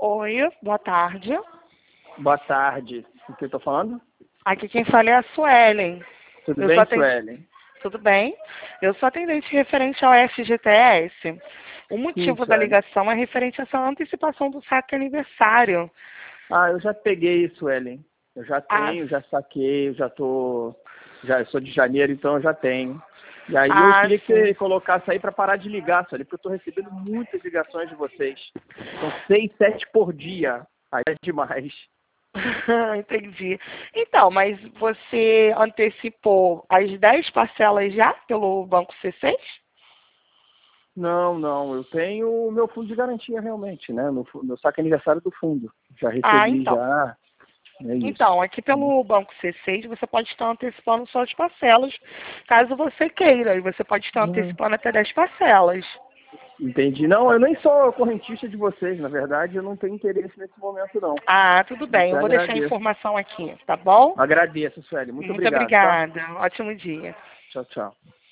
Oi, boa tarde. Boa tarde. O que eu tô falando? Aqui quem fala é a Suelen. Tudo Eu bem, sou aten- Suelen? Tudo bem? Eu sou atendente referente ao FGTS. O Sim, motivo da Suelen. ligação é referente a essa antecipação do saque aniversário. Ah, eu já peguei, Suelen. Eu já Ah, tenho, já saquei, eu sou de janeiro, então eu já tenho. E aí eu ah, queria que sim. você colocasse aí para parar de ligar, Suelen, porque eu tô recebendo muitas ligações de vocês. São 6, 7 por dia. Aí é demais. Entendi. Então, mas você antecipou as 10 parcelas já pelo Banco C6? Não, não, eu tenho o meu fundo de garantia realmente, né? Meu saque aniversário do fundo. Já Ah, recebi, então. já. É isso. Então, aqui pelo Banco C6 você pode estar antecipando suas parcelas, caso você queira, e você pode estar Hum. antecipando até 10 parcelas. Entendi. Não, eu nem sou correntista de vocês, na verdade, eu não tenho interesse nesse momento, não. Ah, tudo bem, Até eu vou deixar a agradeço. informação aqui, tá bom? Agradeço, Sueli. Muito Muito obrigado, tá? obrigada, ótimo dia. Tchau, tchau.